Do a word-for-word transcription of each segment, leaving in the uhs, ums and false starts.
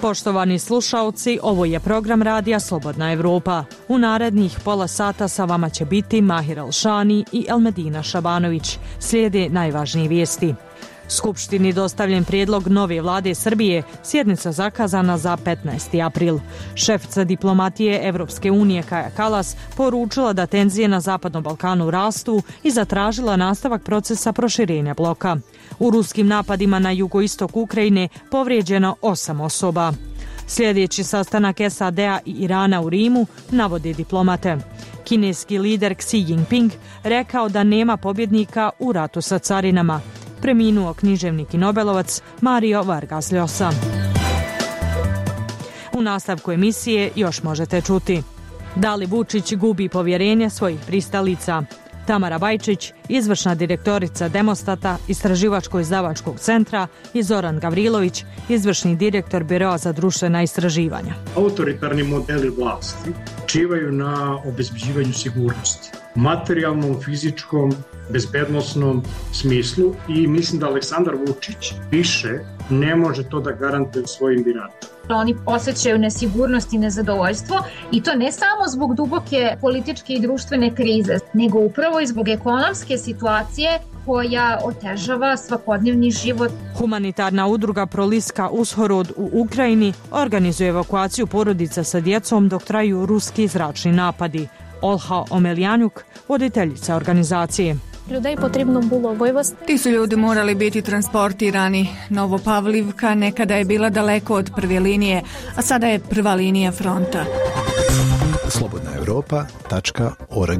Poštovani slušaoci, ovo je program radija Slobodna Evropa. U narednih pola sata sa vama će biti Mahir Alšani i Elmedina Šabanović. Slijede najvažnije vijesti. Skupštini dostavljen prijedlog nove vlade Srbije, sjednica zakazana za petnaesti april. Šefica diplomatije Evropske unije Kaja Kalas poručila da tenzije na Zapadnom Balkanu rastu i zatražila nastavak procesa proširenja bloka. U ruskim napadima na jugoistok Ukrajine povrijeđeno osam osoba. Sljedeći sastanak S A D-a i Irana u Rimu navode diplomate. Kineski lider Xi Jinping rekao da nema pobjednika u ratu sa carinama. Preminuo književnik i nobelovac Mario Vargas Llosa. U nastavku emisije još možete čuti: da li Vučić gubi povjerenje svojih pristalica? Tamara Bajčić, izvršna direktorica Demostata, istraživačko-izdavačkog centra, i Zoran Gavrilović, izvršni direktor Biroa za društvena istraživanja. Autoritarni modeli vlasti čivaju na obezbeđivanju sigurnosti, materijalnom, fizičkom, bezbednosnom smislu, i mislim da Aleksandar Vučić više ne može to da garantuje svojim biračima. Oni osjećaju nesigurnost i nezadovoljstvo, i to ne samo zbog duboke političke i društvene krize, nego upravo i zbog ekonomske situacije koja otežava svakodnevni život. Humanitarna udruga Proliska Ushorod u Ukrajini organizuje evakuaciju porodica sa djecom dok traju ruski zračni napadi. Olha Omeljanjuk, voditeljica organizacije. Людей потрібно було вивезти. Ti su ljudi morali biti transportirani. Novopavlivka nekada je bila daleko od prve linije, a sada je prva linija fronta. slobodna europa tačka org.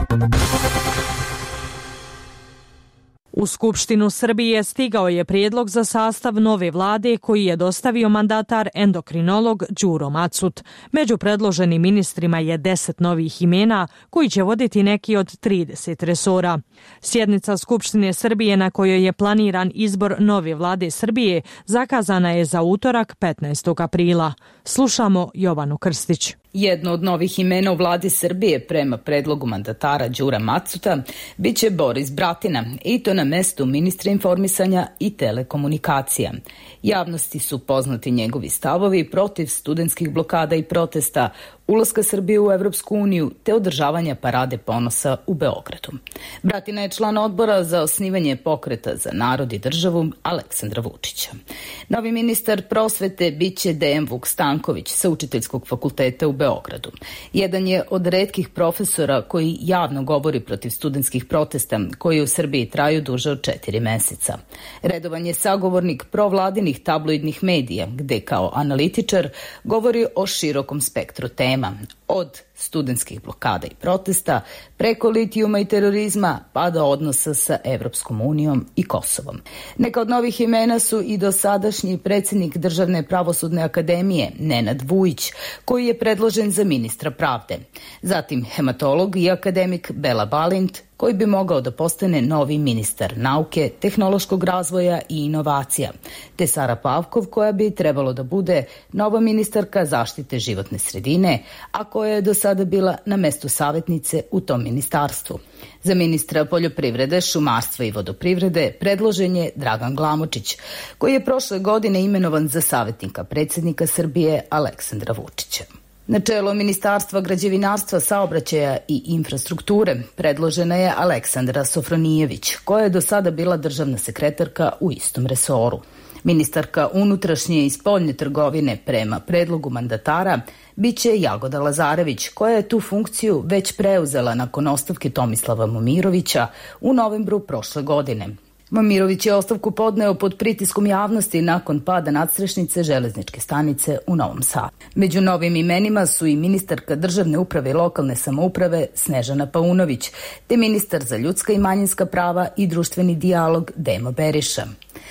U Skupštinu Srbije stigao je prijedlog za sastav nove vlade koji je dostavio mandatar endokrinolog Đuro Macut. Među predloženim ministrima je deset novih imena koji će voditi neki od trideset resora. Sjednica Skupštine Srbije na kojoj je planiran izbor nove vlade Srbije zakazana je za utorak petnaestog aprila. Slušamo Jovanu Krstić. Jedno od novih imena u vladi Srbije prema predlogu mandatara Đura Macuta biće Boris Bratina, i to na mestu ministra informisanja i telekomunikacija. Javnosti su poznati njegovi stavovi protiv studentskih blokada i protesta, ulaska Srbije u Evropsku uniju te održavanja parade ponosa u Beogradu. Bratina je član odbora za osnivanje pokreta za narod i državu Aleksandra Vučića. Novi ministar prosvete biće Dejan Vuk Stanković sa Učiteljskog fakulteta u Beogradu. Jedan je od retkih profesora koji javno govori protiv studentskih protesta koji u Srbiji traju duže od četiri meseca. Redovan je sagovornik provladinih tabloidnih medija, gde kao analitičar govori o širokom spektru tema, od studentskih blokada i protesta, preko litijuma i terorizma, pa do odnosa sa Evropskom unijom i Kosovom. Neka od novih imena su i dosadašnji predsjednik Državne pravosudne akademije Nenad Vujić, koji je predložen za ministra pravde. Zatim hematolog i akademik Bela Balint, koji bi mogao da postane novi ministar nauke, tehnološkog razvoja i inovacija, te Sara Pavkov, koja bi trebalo da bude nova ministarka zaštite životne sredine, a koja je do sada bila na mestu savjetnice u tom ministarstvu. Za ministra poljoprivrede, šumarstva i vodoprivrede predložen je Dragan Glamočić, koji je prošle godine imenovan za savjetnika predsjednika Srbije Aleksandra Vučića. Na čelo Ministarstva građevinarstva, saobraćaja i infrastrukture predložena je Aleksandra Sofronijević, koja je do sada bila državna sekretarka u istom resoru. Ministarka unutrašnje i spoljne trgovine prema predlogu mandatara biće Jagoda Lazarević, koja je tu funkciju već preuzela nakon ostavke Tomislava Momirovića u novembru prošle godine. Momirović je ostavku podneo pod pritiskom javnosti nakon pada nadstrešnice železničke stanice u Novom Sadu. Među novim imenima su i ministarka državne uprave i lokalne samouprave Snežana Paunović, te ministar za ljudska i manjinska prava i društveni dijalog Demo Beriša.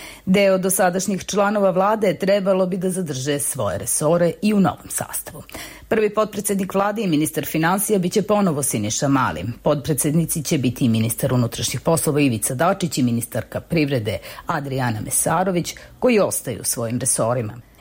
Deo dosadašnjih članova vlade trebalo bi da zadrže svoje resore i u novom sastavu. Prvi potpredsednik vlade i ministar finansija biće ponovo Siniša Mali. Potpredsednici će biti i ministar unutrašnjih poslova Ivica Dačić i ministarka privrede Adrijana Mesarović, koji ostaju u svojim resorima.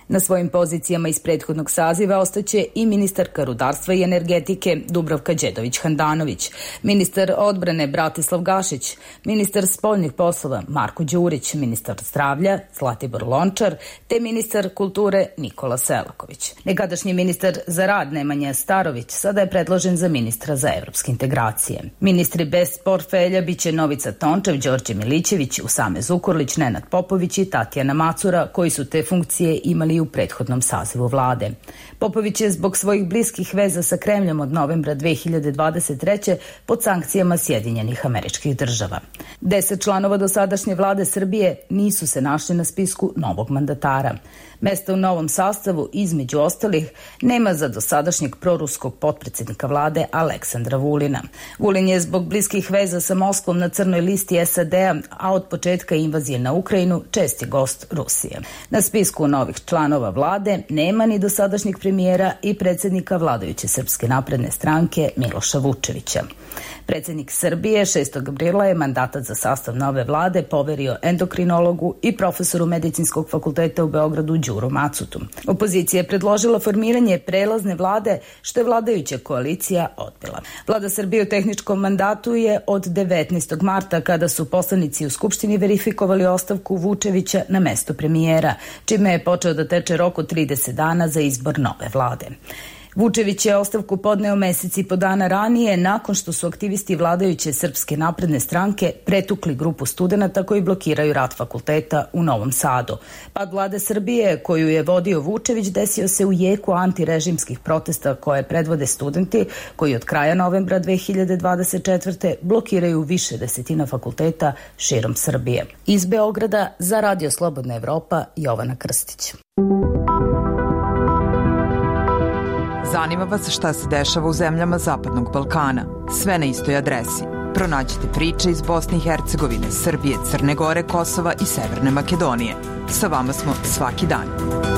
Na svojim pozicijama iz prethodnog saziva ostaće i ministarka rudarstva i energetike Dubravka Đedović-Handanović, ministar odbrane Bratislav Gašić, ministar spoljnih poslova Marko Đurić, ministar zdravlja Zlatibor Lončar te ministar kulture Nikola Selaković. Nekadašnji ministar za rad Nemanja Starović sada je predložen za ministra za evropske integracije. Ministri bez portfelja biće Novica Tončev, Đorđe Milićević, Usame Zukorlić, Nenad Popović i Tatjana Macura, koji su te funkcije imali u prethodnom sazivu vlade. Popović je zbog svojih bliskih veza sa Kremljom od novembra dve hiljade dvadeset treće pod sankcijama Sjedinjenih Američkih Država. Deset članova dosadašnje vlade Srbije nisu se našli na spisku novog mandatara. Mesta u novom sastavu, između ostalih, nema za dosadašnjeg proruskog potpredsjednika vlade Aleksandra Vulina. Vulin je zbog bliskih veza sa Moskvom na crnoj listi S A D-a, a od početka invazije na Ukrajinu česti gost Rusije. Na spisku novih članova vlade nema ni dosadašnjeg premijera i predsjednika vladajuće Srpske napredne stranke Miloša Vučevića. Predsjednik Srbije šestog aprila je mandatat za sastav nove vlade poverio endokrinologu i profesoru Medicinskog fakulteta u Beogradu Đuru Macutu. Opozicija je predložila formiranje prelazne vlade, što je vladajuća koalicija odbila. Vlada Srbije u tehničkom mandatu je od devetnaestog marta, kada su poslanici u Skupštini verifikovali ostavku Vučevića na mesto premijera, čime je počeo da teče rok od trideset dana za izbor nove vlade. Vučević je ostavku podneo mesec i po dana ranije, nakon što su aktivisti vladajuće Srpske napredne stranke pretukli grupu studenata koji blokiraju rad fakulteta u Novom Sadu. Pad vlade Srbije, koju je vodio Vučević, desio se u jeku antirežimskih protesta koje predvode studenti koji od kraja novembra dve hiljade dvadeset četvrte blokiraju više desetina fakulteta širom Srbije. Iz Beograda za Radio Slobodna Evropa, Jovana Krstić. Zanima vas šta se dešava u zemljama Zapadnog Balkana. Sve na istoj adresi. Pronađite priče iz Bosne i Hercegovine, Srbije, Crne Gore, Kosova i Severne Makedonije. Sa vama smo svaki dan.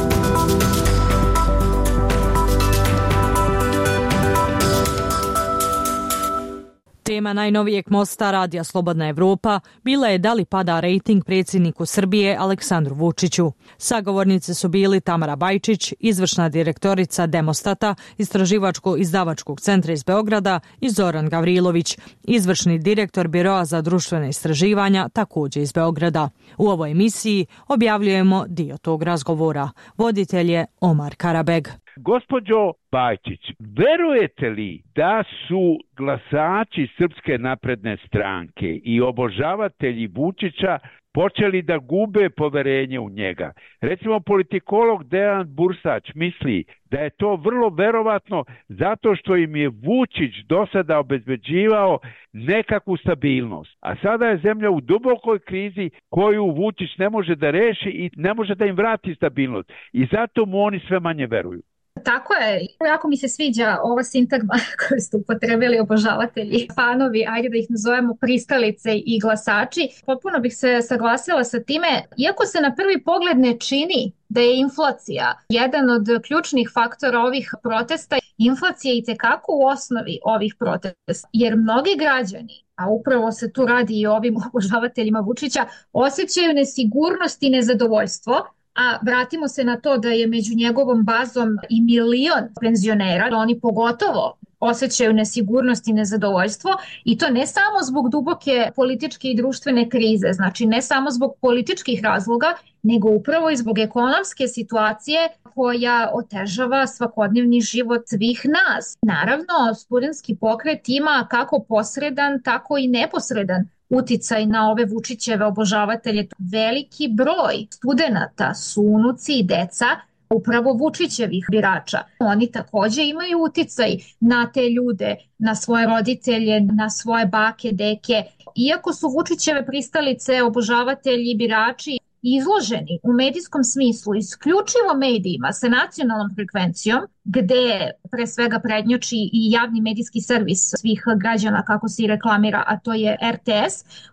Tema najnovijeg mosta Radija Slobodna Evropa bila je da li pada rejting predsjedniku Srbije Aleksandru Vučiću. Sagovornice su bili Tamara Bajčić, izvršna direktorica Demostata, istraživačko-izdavačkog centra iz Beograda, i Zoran Gavrilović, izvršni direktor Biroa za društvene istraživanja, također iz Beograda. U ovoj emisiji objavljujemo dio tog razgovora. Voditelj je Omar Karabeg. Gospođo Bajčić, verujete li da su glasači Srpske napredne stranke i obožavatelji Vučića počeli da gube poverenje u njega? Recimo, politikolog Dejan Bursać misli da je to vrlo verovatno zato što im je Vučić do sada obezbeđivao nekakvu stabilnost. A sada je zemlja u dubokoj krizi koju Vučić ne može da reši i ne može da im vrati stabilnost. I zato mu oni sve manje veruju. Tako je, jako mi se sviđa ova sintagma koju ste upotrebili, obožavatelji, fanovi, ajde da ih nazovemo pristalice i glasači. Potpuno bih se saglasila sa time, iako se na prvi pogled ne čini da je inflacija jedan od ključnih faktora ovih protesta. Inflacija je itekako u osnovi ovih protesta, jer mnogi građani, a upravo se tu radi i o ovim obožavateljima Vučića, osjećaju nesigurnost i nezadovoljstvo. A vratimo se na to da je među njegovom bazom i milion penzionera, oni pogotovo osjećaju nesigurnost i nezadovoljstvo, i to ne samo zbog duboke političke i društvene krize, znači ne samo zbog političkih razloga, nego upravo i zbog ekonomske situacije koja otežava svakodnevni život svih nas. Naravno, studentski pokret ima kako posredan, tako i neposredan uticaj na ove Vučićeve obožavatelje. Veliki broj studenata su unuci i deca upravo Vučićevih birača. Oni također imaju uticaj na te ljude, na svoje roditelje, na svoje bake, deke. Iako su Vučićeve pristalice, obožavatelji, birači izloženi u medijskom smislu isključivo medijima sa nacionalnom frekvencijom, gde pre svega prednjači i javni medijski servis svih građana, kako se i reklamira, a to je R T S,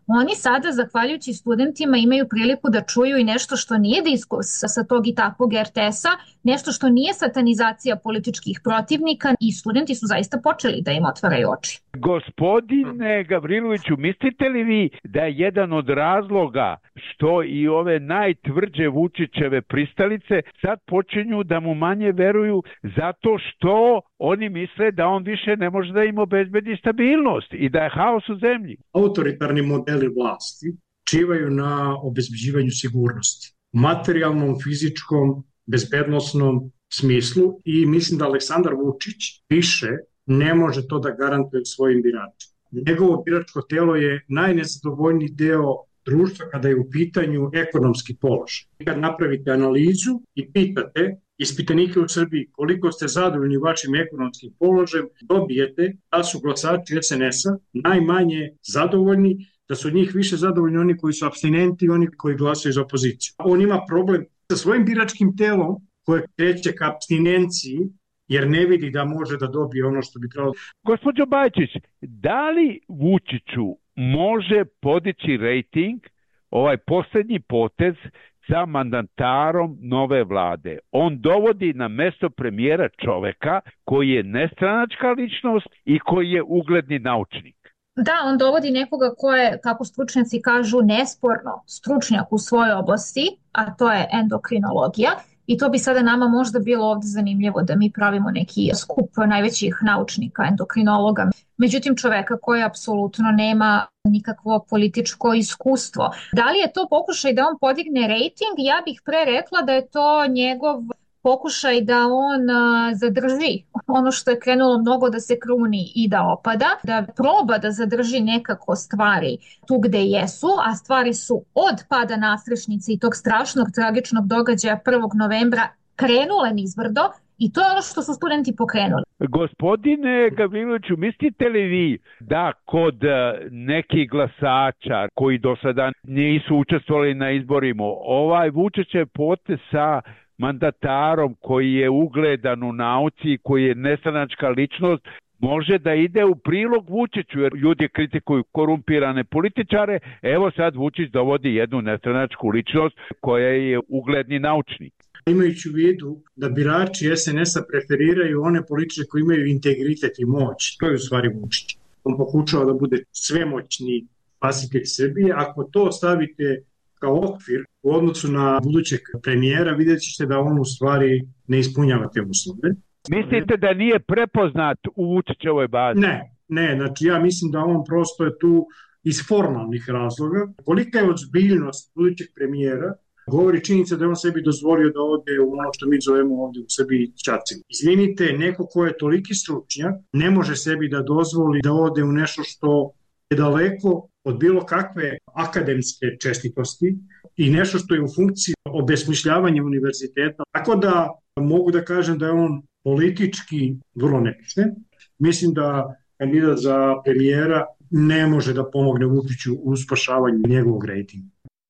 Oni sada, zahvaljujući studentima, imaju priliku da čuju i nešto što nije diskurs sa tog i takvog er te es-a, nešto što nije satanizacija političkih protivnika i studenti su zaista počeli da im otvaraju oči. Gospodine Gavriloviću, mislite li vi da je jedan od razloga što i ove najtvrđe Vučićeve pristalice sad počinju da mu manje veruju zato što oni misle da on više ne može da im obezbedi stabilnost i da je haos u zemlji? Autoritarni modeli vlasti čivaju na obezbeđivanju sigurnosti, materijalnom, fizičkom, bezbednosnom smislu i mislim da Aleksandar Vučić više ne može to da garantuje svojim biračima. Njegovo biračko telo je najnezadovoljniji deo društva kada je u pitanju ekonomski položaj. Kad napravite analizu i pitate ispitanike u Srbiji koliko ste zadovoljni vašim ekonomskim položajem, dobijete da su glasači es en es-a najmanje zadovoljni, da su od njih više zadovoljni oni koji su apstinenti i oni koji glasaju za opoziciju. On ima problem sa svojim biračkim telom koje kreće ka apstinenciji jer ne vidi da može da dobije ono što bi trebalo. Gospođo Bajčić, da li Vučiću može podići rejting ovaj poslednji potez sa mandatarom nove vlade? On dovodi na mesto premijera čoveka koji je nestranačka ličnost i koji je ugledni naučnik. Da, on dovodi nekoga ko je, kako stručnjaci kažu, nesporno stručnjak u svojoj oblasti, a to je endokrinologija. I to bi sada nama možda bilo ovde zanimljivo da mi pravimo neki skup najvećih naučnika, endokrinologa. Međutim, čoveka koji apsolutno nema nikakvo političko iskustvo. Da li je to pokušaj da on podigne rejting? Ja bih pre rekla da je to njegov pokušaj da on zadrži ono što je krenulo mnogo da se kruni i da opada, da proba da zadrži nekako stvari tu gde jesu, a stvari su od pada Nastrešnice i tog strašnog tragičnog događaja prvog novembra krenule nizbrdo i to je ono što su studenti pokrenuli. Gospodine Gavriloviću, mislite li vi da kod nekih glasača koji do sada nisu učestvovali na izborima, ovaj Vučićev potez sa mandatarom koji je ugledan u nauci, koji je nestranačka ličnost, može da ide u prilog Vučiću, jer ljudi kritikuju korumpirane političare, evo sad Vučić dovodi jednu nestranačku ličnost koja je ugledni naučnik. Imajući u vidu da birači es en es-a preferiraju one političare koji imaju integritet i moć, to je u stvari Vučić. On pokušava da bude svemoćni spasitelj Srbije. Ako to stavite kao okvir u odnosu na budućeg premijera, vidjet ćete da on u stvari ne ispunjava te uslove. Mislite da nije prepoznat u Vučićevoj bazi? Ne, ne, znači ja mislim da on prosto je tu iz formalnih razloga. Kolika je ozbiljnost budućeg premijera, govori činjenica da je on sebi dozvolio da ode u ono što mi zovemo ovdje u Srbiji ćacima. Izvinite, neko ko je toliki stručnjak ne može sebi da dozvoli da ode u nešto što je daleko od bilo kakve akademske čestitosti i nešto što je u funkciji obesmišljavanja univerziteta. Tako da mogu da kažem da je on politički vrlo nepismen. Mislim da kandidat za premijera ne može da pomogne Vučiću u spašavanju njegovog rejtinga.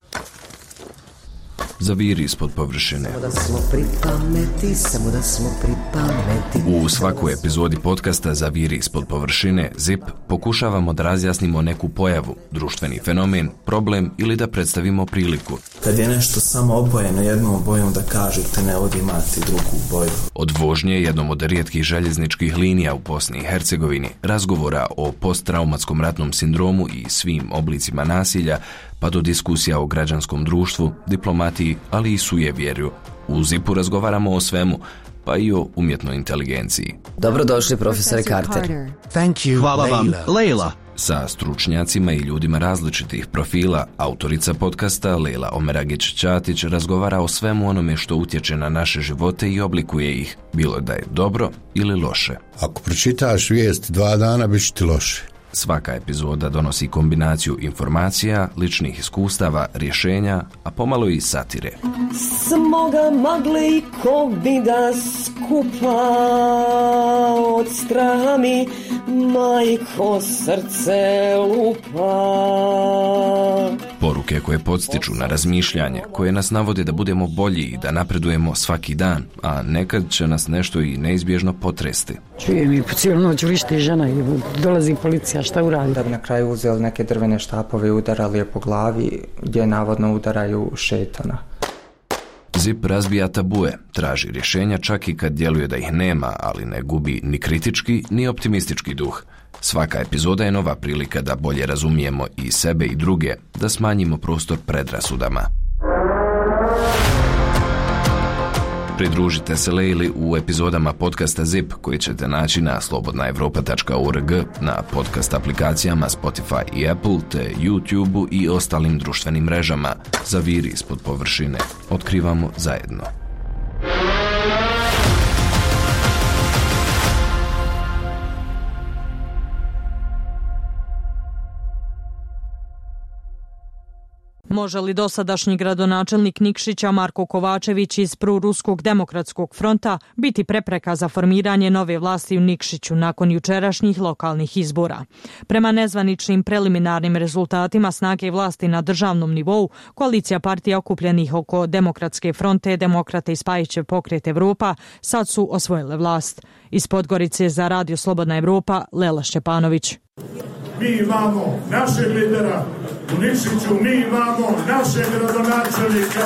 Zaviri ispod površine. Samo da smo pripameti, samo da smo pripameti. U svakoj epizodi podcasta Zaviri ispod površine, Zip, pokušavamo da razjasnimo neku pojavu, društveni fenomen, problem ili da predstavimo priliku. Kad je nešto samo obojeno jednom bojom da kažete ne ovdje imati drugu boju. Od vožnje jednom od rijetkih željezničkih linija u Bosni i Hercegovini, razgovora o posttraumatskom ratnom sindromu i svim oblicima nasilja, pa do diskusija o građanskom društvu, diplomatiji, ali i sujevjerju. U Zipu razgovaramo o svemu, pa i o umjetnoj inteligenciji. Dobrodošli, profesore Carter. Thank you, Hvala vam, Leila. Sa stručnjacima i ljudima različitih profila, autorica podcasta Leila Omeragić-Ćatić razgovara o svemu onome što utječe na naše živote i oblikuje ih, bilo da je dobro ili loše. Ako pročitaš vijest dva dana, bit će ti loše. Svaka epizoda donosi kombinaciju informacija, ličnih iskustava, rješenja, a pomalo i satire. Smoga magle i kovida skupa od straha mi majko srce lupa. Poruke poruke koje podstiču na razmišljanje, koje nas navode da budemo bolji i da napredujemo svaki dan, a nekad će nas nešto i neizbježno potresti. Čujem i po cijelu noć vrišti žena i dolazi policija, šta uradi? Da bi na kraju uzeli neke drvene štapove i udarali je po glavi, gdje navodno udaraju šetana. ZIP razbija tabue, traži rješenja čak i kad djeluje da ih nema, ali ne gubi ni kritički ni optimistički duh. Svaka epizoda je nova prilika da bolje razumijemo i sebe i druge, da smanjimo prostor predrasudama. Pridružite se Lejli u epizodama podcasta ZIP koji ćete naći na slobodna europa tačka org, na podcast aplikacijama Spotify i Apple, te YouTube i ostalim društvenim mrežama. Zaviri ispod površine. Otkrivamo zajedno. Može li dosadašnji gradonačelnik Nikšića Marko Kovačević iz Proruskog demokratskog fronta biti prepreka za formiranje nove vlasti u Nikšiću nakon jučerašnjih lokalnih izbora? Prema nezvaničnim preliminarnim rezultatima snage vlasti na državnom nivou, koalicija partija okupljenih oko Demokratske fronte, Demokrate i Spajićev pokret Evropa sad su osvojile vlast. Iz Podgorice za Radio Slobodna Evropa, Lela Šćepanović. Mi imamo našeg lidera u Nikšiću, mi imamo našeg gradonačelnika.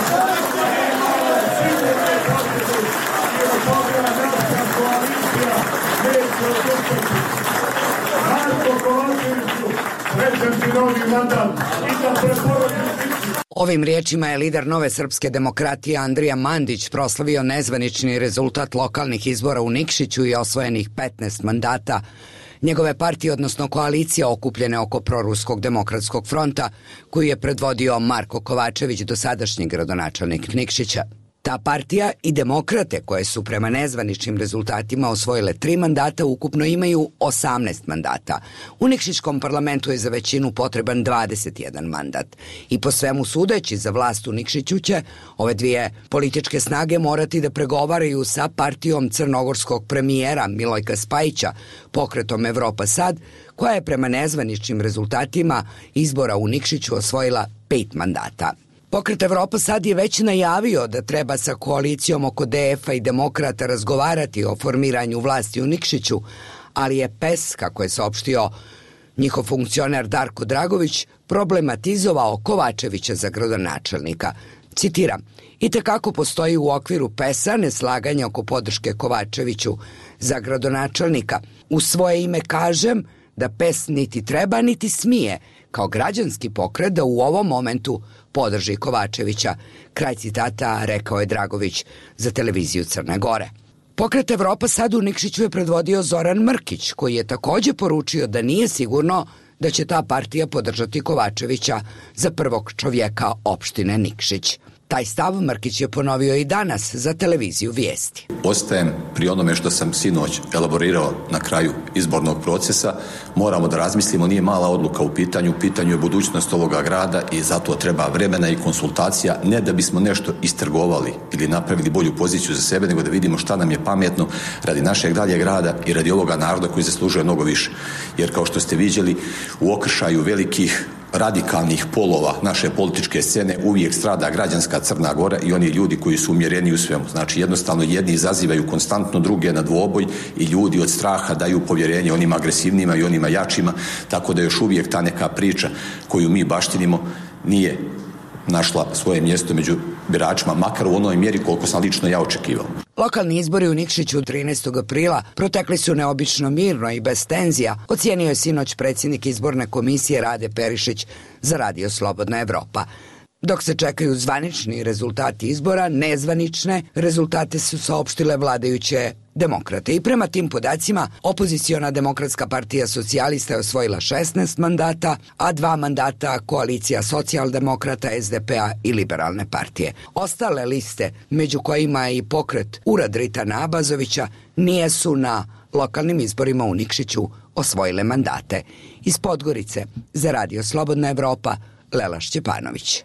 Ovim riječima je lider Nove srpske demokratije Andrija Mandić proslavio nezvanični rezultat lokalnih izbora u Nikšiću i osvojenih petnaest mandata njegove partije, odnosno koalicije okupljene oko Proruskog demokratskog fronta, koju je predvodio Marko Kovačević, dosadašnji gradonačelnik Nikšića. Ta partija i Demokrate, koje su prema nezvaničnim rezultatima osvojile tri mandata, ukupno imaju osamnaest mandata. U Nikšićkom parlamentu je za većinu potreban dvadeset jedan mandat. I po svemu sudeći, za vlast u Nikšiću će ove dvije političke snage morati da pregovaraju sa partijom crnogorskog premijera Milojka Spajića, pokretom Evropa Sad, koja je prema nezvaničnim rezultatima izbora u Nikšiću osvojila pet mandata. Pokret Evropa Sad je već najavio da treba sa koalicijom oko D F-a i Demokrata razgovarati o formiranju vlasti u Nikšiću, ali je P E S, kako je saopštio njihov funkcioner Darko Dragović, problematizovao Kovačevića za gradonačelnika. Citiram, itekako postoji u okviru P E S-a neslaganje oko podrške Kovačeviću za gradonačelnika. U svoje ime kažem da P E S niti treba niti smije kao građanski pokret da u ovom momentu podrži Kovačevića. Kraj citata, rekao je Dragović za televiziju Crne Gore. Pokret Evropa Sad u Nikšiću je predvodio Zoran Mrkić, koji je također poručio da nije sigurno da će ta partija podržati Kovačevića za prvog čovjeka opštine Nikšić. Taj stav Mrkić je ponovio i danas za televiziju Vijesti. Ostajem pri onome što sam sinoć elaborirao na kraju izbornog procesa. Moramo da razmislimo, nije mala odluka u pitanju, u pitanju je budućnost ovoga grada i zato treba vremena i konsultacija, ne da bismo nešto istrgovali ili napravili bolju poziciju za sebe, nego da vidimo šta nam je pametno radi našeg daljeg grada i radi ovoga naroda koji zaslužuje mnogo više. Jer kao što ste vidjeli, u okršaju velikih radikalnih polova naše političke scene uvijek strada građanska Crna Gora i oni ljudi koji su umjereni u svemu. Znači jednostavno jedni izazivaju konstantno druge na dvoboj i ljudi od straha daju povjerenje onima agresivnima i onima jačima, tako da još uvijek ta neka priča koju mi baštinimo nije našla svoje mjesto među biračima, makar u onoj mjeri koliko sam lično ja očekivao. Lokalni izbori u Nikšiću trinaestog aprila protekli su neobično mirno i bez tenzija, ocijenio je sinoć predsjednik izborne komisije Rade Perišić za Radio Slobodna Evropa. Dok se čekaju zvanični rezultati izbora, nezvanične rezultate su saopštile vladajuće Demokrate. I prema tim podacima, opoziciona Demokratska partija socijalista je osvojila šesnaest mandata, a dva mandata koalicija socijaldemokrata, S D P-a i Liberalne partije. Ostale liste, među kojima je i pokret Urad Ritana Abazovića, nijesu na lokalnim izborima u Nikšiću osvojile mandate. Iz Podgorice za Radio Slobodna Evropa, Lela Šćepanović.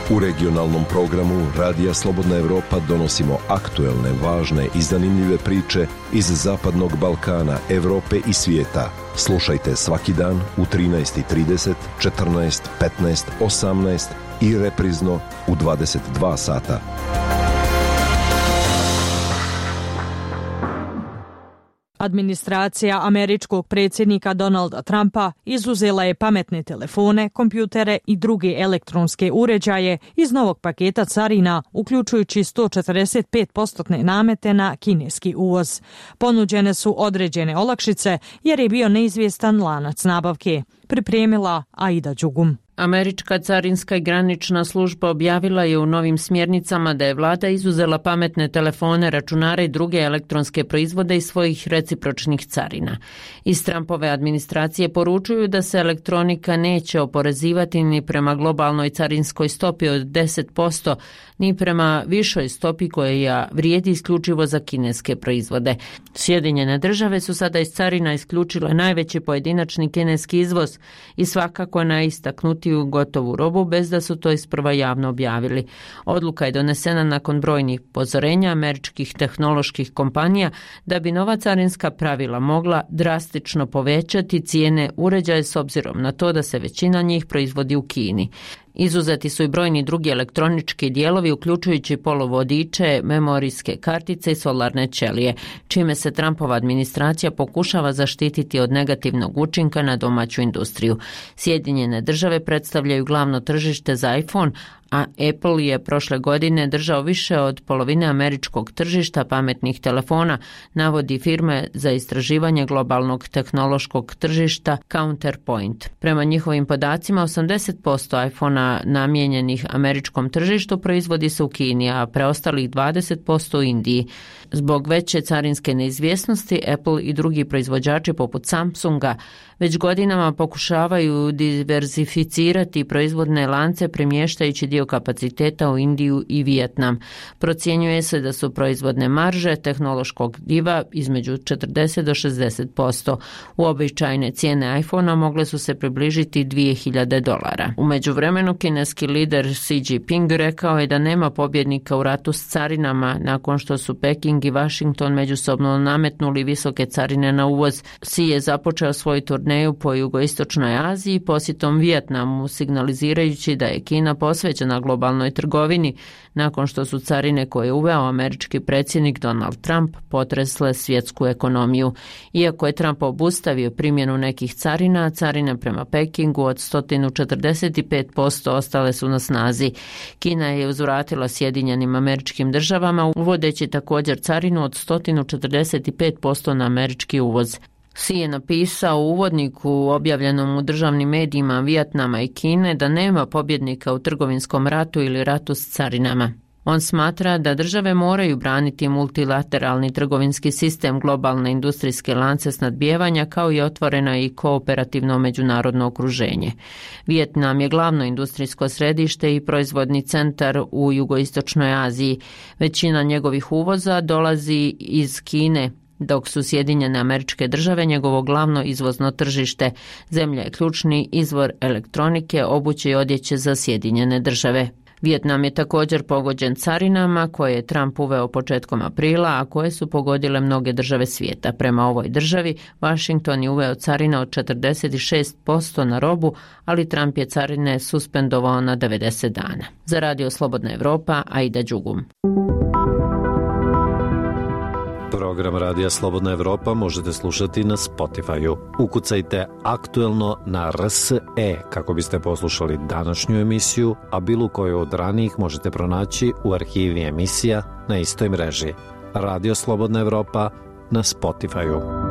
U regionalnom programu Radija Slobodna Evropa donosimo aktuelne, važne i zanimljive priče iz Zapadnog Balkana, Evrope i svijeta. Slušajte svaki dan u trinaest i trideset, četrnaest, petnaest, osamnaest i reprizno u dvadeset dva sata. Administracija američkog predsjednika Donalda Trumpa izuzela je pametne telefone, kompjutere i druge elektronske uređaje iz novog paketa carina, uključujući sto četrdeset pet posto namete na kineski uvoz. Ponuđene su određene olakšice jer je bio neizvjestan lanac nabavke. Pripremila Aida Đugum. Američka carinska i granična služba objavila je u novim smjernicama da je vlada izuzela pametne telefone, računare i druge elektronske proizvode iz svojih recipročnih carina. Iz Trumpove administracije poručuju da se elektronika neće oporezivati ni prema globalnoj carinskoj stopi od deset posto, ni prema višoj stopi koja vrijedi isključivo za kineske proizvode. Sjedinjene države su sada iz carina isključile najveći pojedinačni kineski izvoz i svakako najistaknutiju gotovu robu bez da su to isprva javno objavili. Odluka je donesena nakon brojnih upozorenja američkih tehnoloških kompanija da bi nova carinska pravila mogla drastično povećati cijene uređaja s obzirom na to da se većina njih proizvodi u Kini. Izuzeti su i brojni drugi elektronički dijelovi, uključujući polovodiče, memorijske kartice i solarne ćelije, čime se Trumpova administracija pokušava zaštititi od negativnog učinka na domaću industriju. Sjedinjene države predstavljaju glavno tržište za iPhone, a Apple je prošle godine držao više od polovine američkog tržišta pametnih telefona, navodi firme za istraživanje globalnog tehnološkog tržišta Counterpoint. Prema njihovim podacima, osamdeset posto iPhona namijenjenih američkom tržištu proizvodi se u Kini, a preostalih dvadeset posto u Indiji. Zbog veće carinske neizvjesnosti, Apple i drugi proizvođači poput Samsunga već godinama pokušavaju diverzificirati proizvodne lance premještajući dio kapaciteta u Indiju i Vijetnam. Procjenjuje se da su proizvodne marže tehnološkog diva između četrdeset do šezdeset posto. Uobičajene cijene iPhona mogle su se približiti dvije hiljade dolara. U međuvremenu kineski lider Xi Jinping rekao je da nema pobjednika u ratu s carinama nakon što su Peking i Washington međusobno nametnuli visoke carine na uvoz. Xi je započeo svoj turneju po jugoistočnoj Aziji posjetom Vijetnamu, signalizirajući da je Kina posvećena globalnoj trgovini nakon što su carine koje je uveo američki predsjednik Donald Trump potresle svjetsku ekonomiju. Iako je Trump obustavio primjenu nekih carina, carine prema Pekingu od sto četrdeset pet posto ostale su na snazi. Kina je uzvratila Sjedinjenim američkim državama uvodeći također carinu od sto četrdeset pet posto na američki uvoz. Xi je napisao u uvodniku objavljenom u državnim medijima Vijetnama i Kine da nema pobjednika u trgovinskom ratu ili ratu s carinama. On smatra da države moraju braniti multilateralni trgovinski sistem, globalne industrijske lance snadbijevanja kao i otvoreno i kooperativno međunarodno okruženje. Vijetnam je glavno industrijsko središte i proizvodni centar u jugoistočnoj Aziji. Većina njegovih uvoza dolazi iz Kine, dok su Sjedinjene Američke Države njegovo glavno izvozno tržište. Zemlja je ključni izvor elektronike, obuće i odjeće za Sjedinjene Države. Vijetnam je također pogođen carinama koje je Trump uveo početkom aprila, a koje su pogodile mnoge države svijeta. Prema ovoj državi, Washington je uveo carine od četrdeset šest posto na robu, ali Trump je carine suspendovao na devedeset dana. Za Radio Slobodna Evropa, Aida Đugum. Program Radija Slobodna Evropa možete slušati na Spotify-u. Ukucajte aktuelno na R S E kako biste poslušali današnju emisiju, a bilo koju od ranijih možete pronaći u arhivi emisija na istoj mreži. Radio Slobodna Evropa na Spotify-u.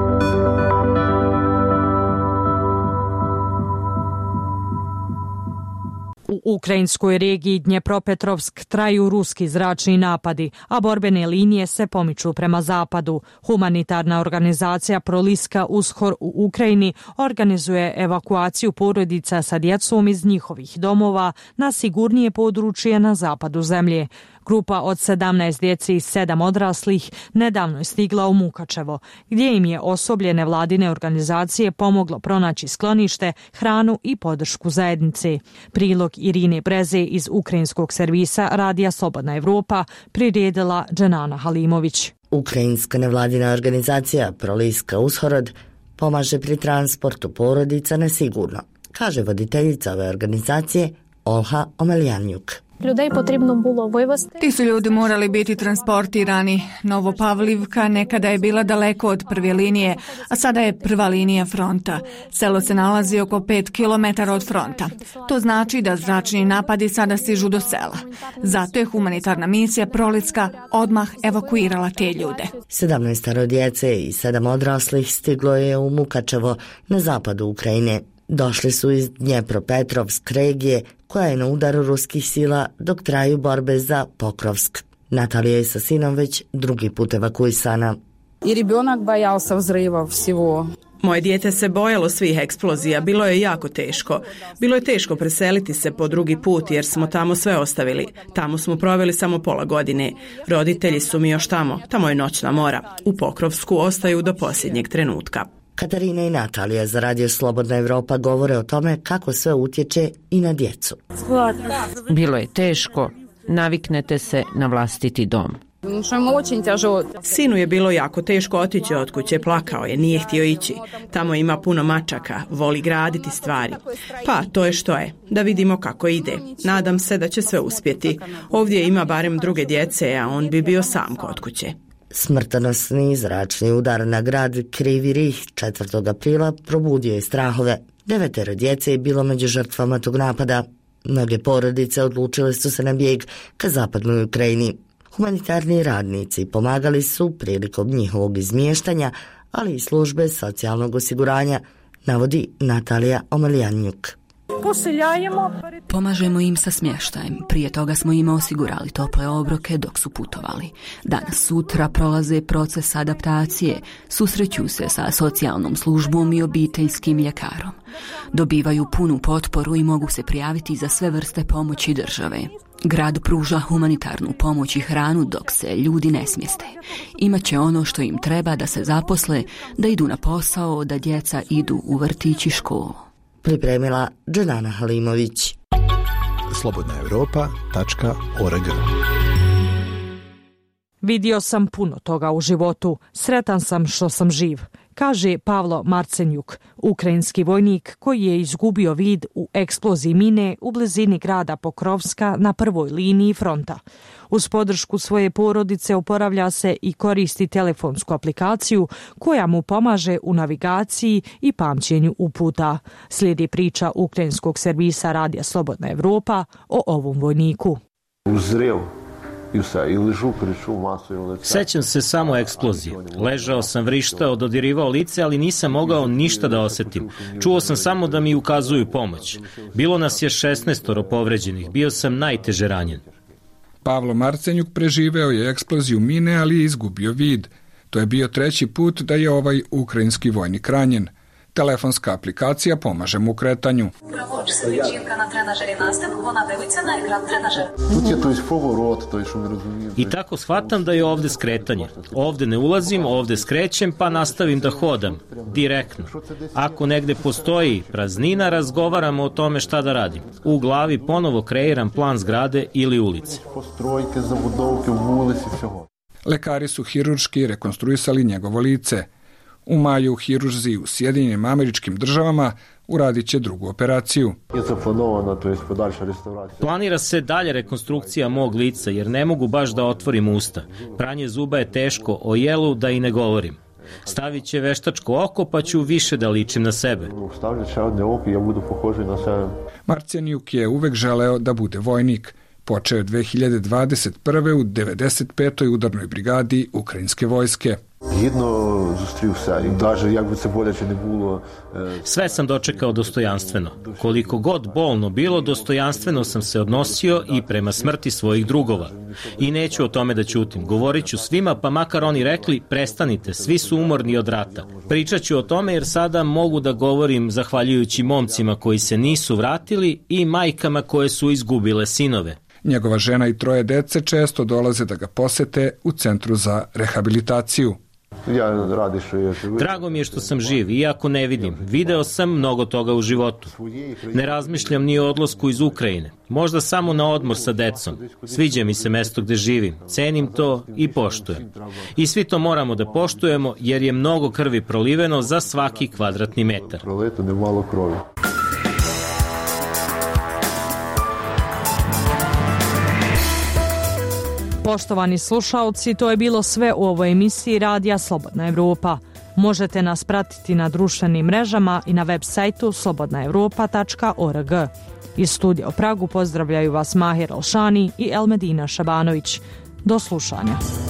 U ukrajinskoj regiji Dnjepropetrovsk traju ruski zračni napadi, a borbene linije se pomiču prema zapadu. Humanitarna organizacija Proliska Ushor u Ukrajini organizuje evakuaciju porodica sa djecom iz njihovih domova na sigurnije područje na zapadu zemlje. Grupa od sedamnaest djece i sedam odraslih nedavno je stigla u Mukačevo, gdje im je osoblje nevladine organizacije pomoglo pronaći sklonište, hranu i podršku zajednice. Prilog Irine Breze iz ukrajinskog servisa Radija Slobodna Evropa priredila Dženana Halimović. Ukrajinska nevladina organizacija Proliska Ushorod pomaže pri transportu porodica na sigurno, kaže voditeljica ove organizacije Olha Omeljanjuk. Людей потрібно було вивезти. Ti su ljudi morali biti transportirani. Novopavlivka nekada je bila daleko od prve linije, a sada je prva linija fronta. Selo se nalazi oko pet kilometara od fronta. To znači da zračni napadi sada stižu do sela. Zato je humanitarna misija Prolicka odmah evakuirala te ljude. sedamnaestoro djece i sedam odraslih stiglo je u Mukačevo na zapadu Ukrajine. Došli su iz Dnjepropetrovsk regije koja je na udaru ruskih sila dok traju borbe za Pokrovsk. Natalija je sa sinom već drugi put evakuisana. I ribionak bojался взрыва всего. Moje dijete se bojalo svih eksplozija, bilo je jako teško. Bilo je teško preseliti se po drugi put jer smo tamo sve ostavili. Tamo smo proveli samo pola godine. Roditelji su mi još tamo, tamo je noćna mora. U Pokrovsku ostaju do posljednjeg trenutka. Katarina i Natalija za Radio Slobodna Evropa govore o tome kako sve utječe i na djecu. Bilo je teško, naviknete se na vlastiti dom. Sinu je bilo jako teško otići od kuće, plakao je, nije htio ići. Tamo ima puno mačaka, voli graditi stvari. Pa, to je što je, da vidimo kako ide. Nadam se da će sve uspjeti. Ovdje ima barem druge djece, a on bi bio sam kod kuće. Smrtonosni zračni udar na grad Krivi Rih četvrtog aprila probudio je strahove. Devetero djece je bilo među žrtvama tog napada. Mnoge porodice odlučile su se na bijeg ka zapadnoj Ukrajini. Humanitarni radnici pomagali su prilikom njihovog izmještanja, ali i službe socijalnog osiguranja, navodi Natalija Omeljanjuk. Pomažemo im sa smještajem. Prije toga smo im osigurali tople obroke dok su putovali. Danas sutra prolaze proces adaptacije, susreću se sa socijalnom službom i obiteljskim ljekarom. Dobivaju punu potporu i mogu se prijaviti za sve vrste pomoći države. Grad pruža humanitarnu pomoć i hranu dok se ljudi ne smjeste. Imaće ono što im treba da se zaposle, da idu na posao, da djeca idu u vrtić i školu. Pripremila Dženana Halimović. slobodna evropa tačka org. Vidio sam puno toga u životu. Sretan sam što sam živ, kaže Pavlo Marcenjuk, ukrajinski vojnik koji je izgubio vid u eksploziji mine u blizini grada Pokrovska na prvoj liniji fronta. Uz podršku svoje porodice oporavlja se i koristi telefonsku aplikaciju koja mu pomaže u navigaciji i pamćenju uputa. Slijedi priča ukrajinskog servisa Radija Slobodna Evropa o ovom vojniku. Uzreo. Sećam se samo eksplozije. Ležao sam, vrištao, dodirivao lice, ali nisam mogao ništa da osjetim. Čuo sam samo da mi ukazuju pomoć. Bilo nas je šesnaestoro povređenih. Bio sam najteže ranjen. Pavlo Marcenjuk preživeo je eksploziju mine, ali je izgubio vid. To je bio treći put da je ovaj ukrajinski vojnik ranjen. Telefonska aplikacija pomaže mu u kretanju. I tako shvatam da je ovde skretanje. Ovde ne ulazim, ovde skrećem, pa nastavim da hodam. Direktno. Ako negde postoji praznina, razgovaramo o tome šta da radim. U glavi ponovo kreiram plan zgrade ili ulice. Lekari su hirurški rekonstruisali njegovo lice. U maju hirurzi u Sjedinjenim Američkim Državama uradit će drugu operaciju. Planira se dalje rekonstrukcija mog lica jer ne mogu baš da otvorim usta. Pranje zuba je teško, o jelu da i ne govorim. Stavit će veštačko oko pa ću više da ličim na sebe. Marcenjuk je uvek želeo da bude vojnik. Počeo je dve hiljade dvadeset prve. u devedeset petoj udarnoj brigadi Ukrajinske vojske. Sve sam dočekao dostojanstveno. Koliko god bolno bilo, dostojanstveno sam se odnosio i prema smrti svojih drugova. I neću o tome da ćutim. Govorit ću svima, pa makar oni rekli prestanite, svi su umorni od rata. Pričat ću o tome jer sada mogu da govorim zahvaljujući momcima koji se nisu vratili i majkama koje su izgubile sinove. Njegova žena i troje dece često dolaze da ga posete u Centru za rehabilitaciju. Drago mi je što sam živ, iako ne vidim. Video sam mnogo toga u životu. Ne razmišljam ni o odlasku iz Ukrajine. Možda samo na odmor sa decom. Sviđa mi se mesto gde živim. Cenim to i poštujem. I svi to moramo da poštujemo, jer je mnogo krvi proliveno za svaki kvadratni metar. Poštovani slušaoci, to je bilo sve u ovoj emisiji Radija Slobodna Evropa. Možete nas pratiti na društvenim mrežama i na web sajtu slobodna evropa tačka org. Iz studija u Pragu pozdravljaju vas Mahir Alšani i Elmedina Šabanović. Do slušanja.